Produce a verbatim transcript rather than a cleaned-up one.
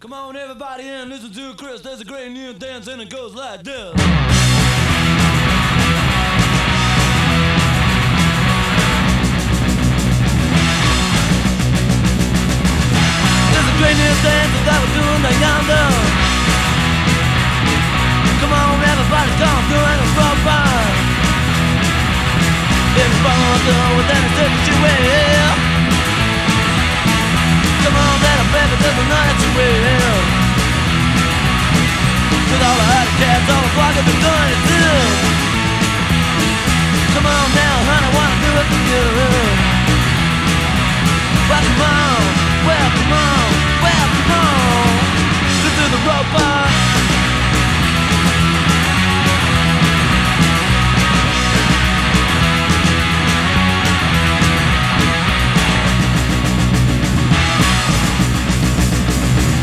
Come on, everybody, and listen to Chris. There's a great new dance, and it goes like this. There's a great new dance that we're doing down yonder. Come on, everybody, come through and it's rock fun. If you follow through, then it's different you will. Come on, little baby, there's a night you will. With all the other cats, all the flock have been doing it too. Come on now, honey, I wanna do it for you. Well, come on, well, come on.